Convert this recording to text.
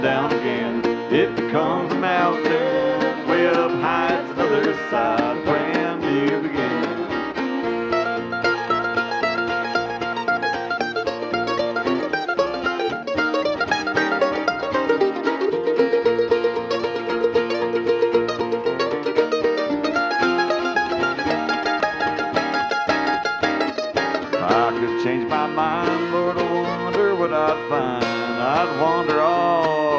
down again. It becomes a mountain, way up high, it's another side, brand new beginning. If I could change my mind, Lord, I wonder what I'd find. I'd wander all